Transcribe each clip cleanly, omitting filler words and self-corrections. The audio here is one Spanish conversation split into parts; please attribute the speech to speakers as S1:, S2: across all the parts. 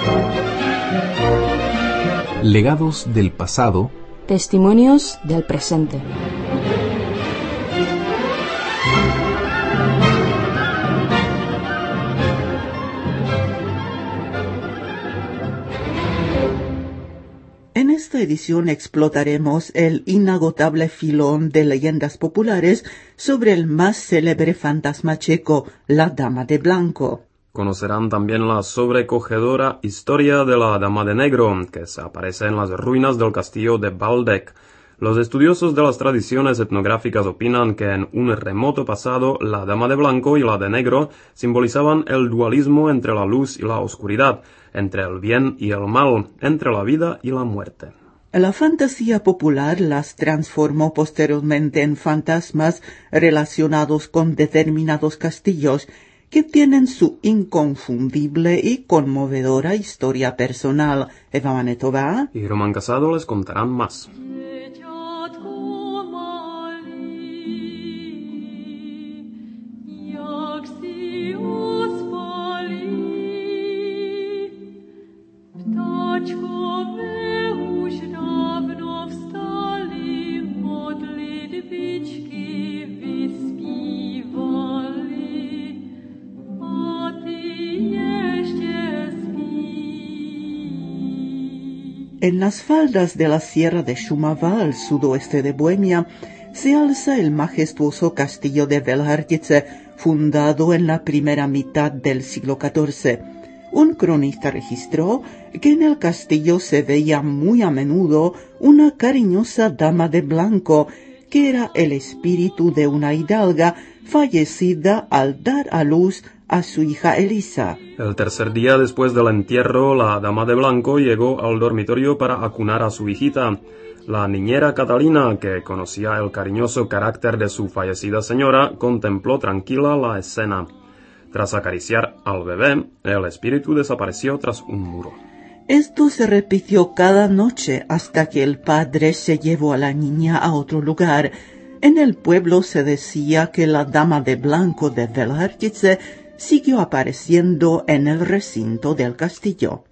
S1: Legados del pasado.
S2: Testimonios del presente.
S3: En esta edición explotaremos el inagotable filón de leyendas populares sobre el más célebre fantasma checo, la Dama de Blanco.
S4: Conocerán también la sobrecogedora historia de la Dama de Negro, que se aparece en las ruinas del castillo de Baldec. Los estudiosos de las tradiciones etnográficas opinan que en un remoto pasado la Dama de Blanco y la de Negro simbolizaban el dualismo entre la luz y la oscuridad, entre el bien y el mal, entre la vida y la muerte.
S3: La fantasía popular las transformó posteriormente en fantasmas relacionados con determinados castillos, que tienen su inconfundible y conmovedora historia personal. Eva Manetova
S4: y Román Casado les contarán más.
S3: En las faldas de la Sierra de Šumava, al sudoeste de Bohemia, se alza el majestuoso castillo de Velhartice, fundado en la primera mitad del siglo XIV. Un cronista registró que en el castillo se veía muy a menudo una cariñosa dama de blanco, que era el espíritu de una hidalga fallecida al dar a luz a su hija Elisa.
S4: El tercer día después del entierro, la Dama de Blanco llegó al dormitorio para acunar a su hijita. La niñera Catalina, que conocía el cariñoso carácter de su fallecida señora, contempló tranquila la escena. Tras acariciar al bebé, el espíritu desapareció tras un muro.
S3: Esto se repitió cada noche hasta que el padre se llevó a la niña a otro lugar. En el pueblo se decía que la Dama de Blanco de Velhartice siguió apareciendo en el recinto del castillo.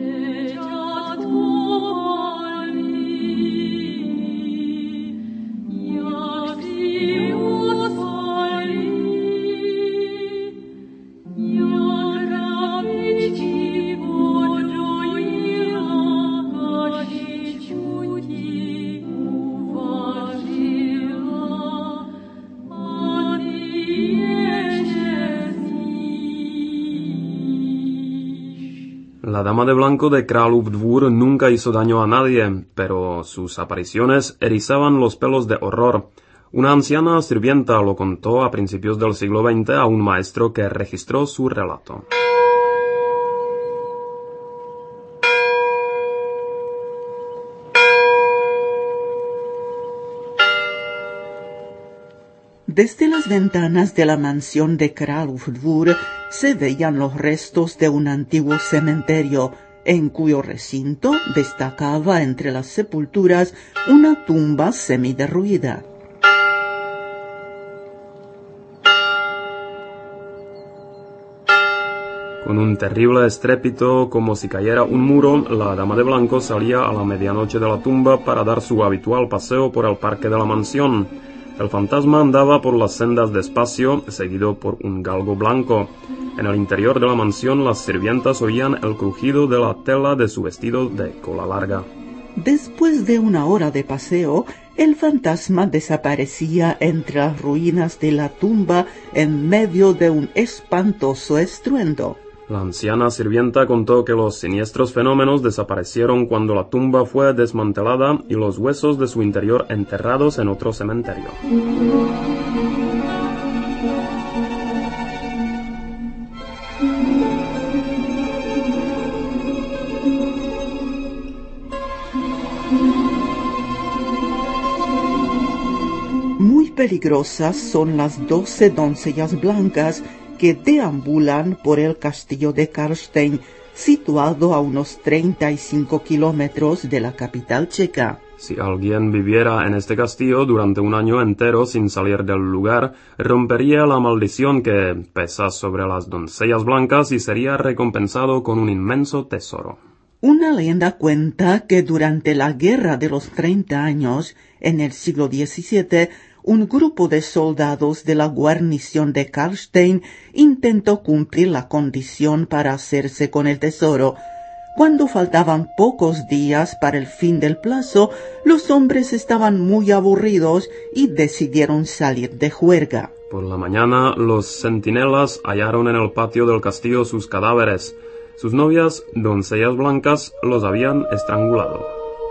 S4: La Dama de Blanco de Králův Dvůr nunca hizo daño a nadie, pero sus apariciones erizaban los pelos de horror. Una anciana sirvienta lo contó a principios del siglo XX a un maestro que registró su relato.
S3: Desde las ventanas de la mansión de Králův Dvůr se veían los restos de un antiguo cementerio, en cuyo recinto destacaba entre las sepulturas una tumba semiderruida.
S4: Con un terrible estrépito, como si cayera un muro, la Dama de Blanco salía a la medianoche de la tumba para dar su habitual paseo por el parque de la mansión. El fantasma andaba por las sendas despacio, seguido por un galgo blanco. En el interior de la mansión las sirvientas oían el crujido de la tela de su vestido de cola larga.
S3: Después de una hora de paseo, el fantasma desaparecía entre las ruinas de la tumba en medio de un espantoso estruendo.
S4: La anciana sirvienta contó que los siniestros fenómenos desaparecieron cuando la tumba fue desmantelada y los huesos de su interior enterrados en otro cementerio.
S3: Muy peligrosas son las 12 doncellas blancas que deambulan por el castillo de Karlstein, situado a unos 35 kilómetros de la capital checa.
S4: Si alguien viviera en este castillo durante un año entero sin salir del lugar, rompería la maldición que pesa sobre las doncellas blancas y sería recompensado con un inmenso tesoro.
S3: Una leyenda cuenta que durante la Guerra de los 30 años, en el siglo XVII, un grupo de soldados de la guarnición de Karlstein intentó cumplir la condición para hacerse con el tesoro. Cuando faltaban pocos días para el fin del plazo, los hombres estaban muy aburridos y decidieron salir de juerga.
S4: Por la mañana, los centinelas hallaron en el patio del castillo sus cadáveres. Sus novias, doncellas blancas, los habían estrangulado.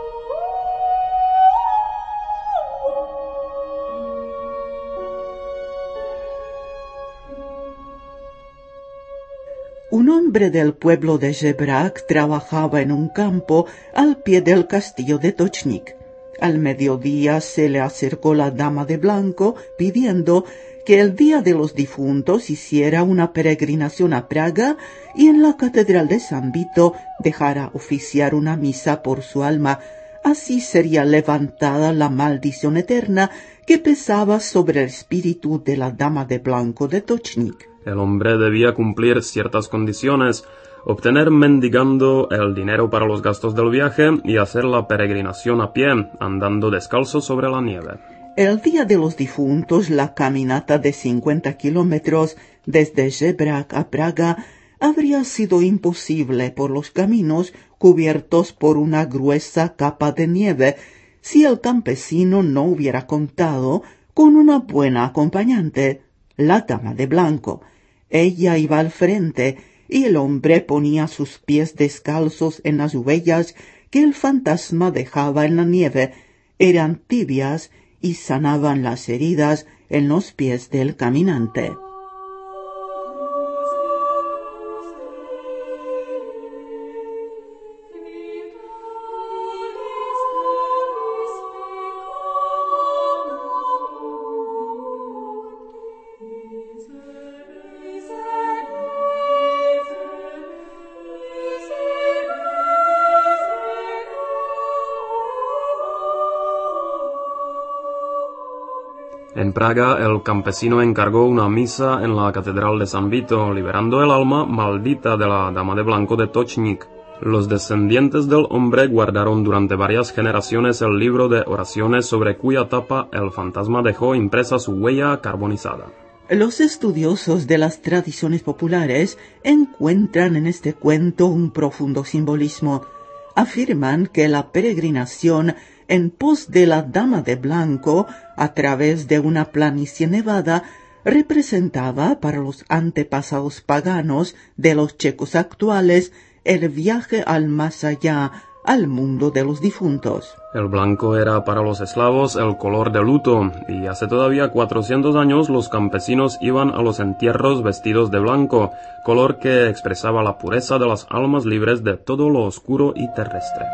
S3: Un hombre del pueblo de Žebrák trabajaba en un campo al pie del castillo de Točník. Al mediodía se le acercó la dama de blanco pidiendo que el día de los difuntos hiciera una peregrinación a Praga y en la catedral de San Vito dejara oficiar una misa por su alma. Así sería levantada la maldición eterna que pesaba sobre el espíritu de la dama de blanco de Točník.
S4: El hombre debía cumplir ciertas condiciones, obtener mendigando el dinero para los gastos del viaje y hacer la peregrinación a pie, andando descalzo sobre la nieve.
S3: El día de los difuntos, la caminata de 50 kilómetros desde Žebrák a Praga habría sido imposible por los caminos cubiertos por una gruesa capa de nieve si el campesino no hubiera contado con una buena acompañante, la dama de blanco. Ella iba al frente y el hombre ponía sus pies descalzos en las huellas que el fantasma dejaba en la nieve. Eran tibias y sanaban las heridas en los pies del caminante.
S4: En Praga, el campesino encargó una misa en la catedral de San Vito, liberando el alma maldita de la dama de blanco de Točník. Los descendientes del hombre guardaron durante varias generaciones el libro de oraciones sobre cuya tapa el fantasma dejó impresa su huella carbonizada.
S3: Los estudiosos de las tradiciones populares encuentran en este cuento un profundo simbolismo. Afirman que la peregrinación en pos de la dama de blanco a través de una planicie nevada representaba para los antepasados paganos de los checos actuales el viaje al más allá, al mundo de los difuntos.
S4: El blanco era para los eslavos el color de luto, y hace todavía 400 años los campesinos iban a los entierros vestidos de blanco, color que expresaba la pureza de las almas libres de todo lo oscuro y terrestre.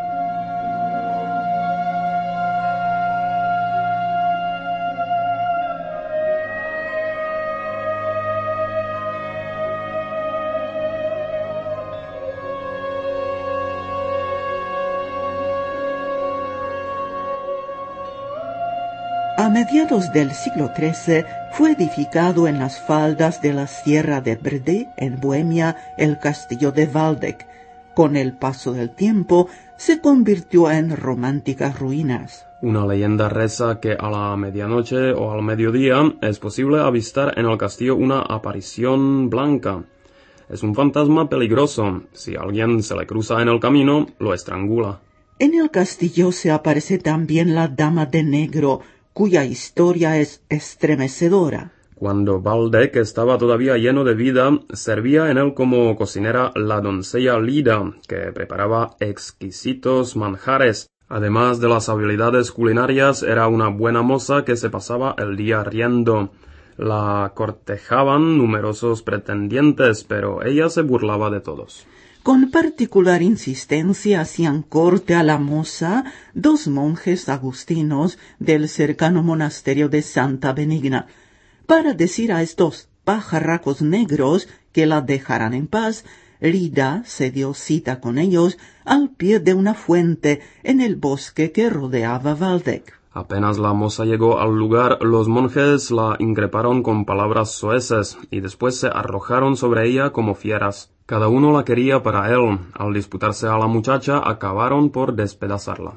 S3: A mediados del siglo XIII fue edificado en las faldas de la Sierra de Brdy, en Bohemia, el castillo de Waldeck. Con el paso del tiempo se convirtió en románticas ruinas.
S4: Una leyenda reza que a la medianoche o al mediodía es posible avistar en el castillo una aparición blanca. Es un fantasma peligroso. Si alguien se le cruza en el camino, lo estrangula.
S3: En el castillo se aparece también la Dama de Negro, cuya historia es estremecedora.
S4: Cuando Waldeck estaba todavía lleno de vida, servía en él como cocinera la doncella Lida, que preparaba exquisitos manjares. Además de las habilidades culinarias, era una buena moza que se pasaba el día riendo. La cortejaban numerosos pretendientes, pero ella se burlaba de todos.
S3: Con particular insistencia hacían corte a la moza dos monjes agustinos del cercano monasterio de Santa Benigna, para decir a estos pajarracos negros que la dejaran en paz. Lida se dio cita con ellos al pie de una fuente en el bosque que rodeaba Waldeck.
S4: Apenas la moza llegó al lugar, los monjes la increparon con palabras soeces y después se arrojaron sobre ella como fieras. Cada uno la quería para él. Al disputarse a la muchacha, acabaron por despedazarla.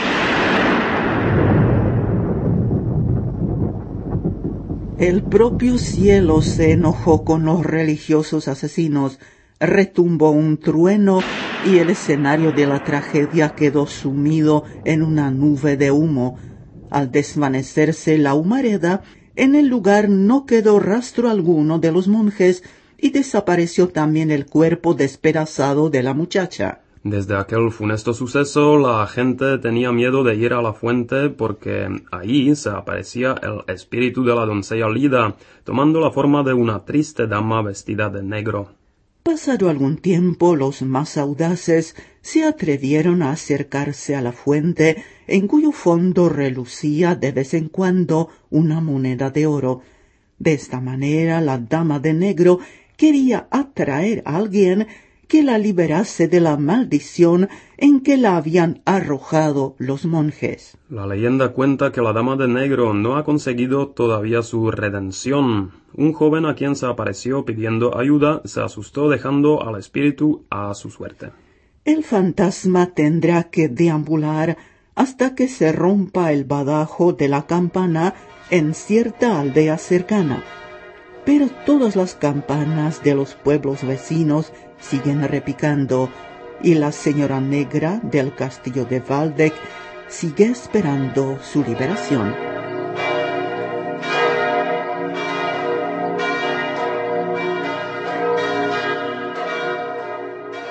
S3: El propio cielo se enojó con los religiosos asesinos, retumbó un trueno y el escenario de la tragedia quedó sumido en una nube de humo. Al desvanecerse la humareda, en el lugar no quedó rastro alguno de los monjes y desapareció también el cuerpo despedazado de la muchacha.
S4: Desde aquel funesto suceso, la gente tenía miedo de ir a la fuente porque ahí se aparecía el espíritu de la doncella Lida, tomando la forma de una triste dama vestida de negro.
S3: Pasado algún tiempo, los más audaces se atrevieron a acercarse a la fuente, en cuyo fondo relucía de vez en cuando una moneda de oro. De esta manera, la dama de negro quería atraer a alguien que la liberase de la maldición en que la habían arrojado los monjes.
S4: La leyenda cuenta que la dama de negro no ha conseguido todavía su redención. Un joven a quien se apareció pidiendo ayuda se asustó dejando al espíritu a su suerte.
S3: El fantasma tendrá que deambular hasta que se rompa el badajo de la campana en cierta aldea cercana. Pero todas las campanas de los pueblos vecinos siguen repicando y la señora negra del castillo de Waldeck sigue esperando su liberación.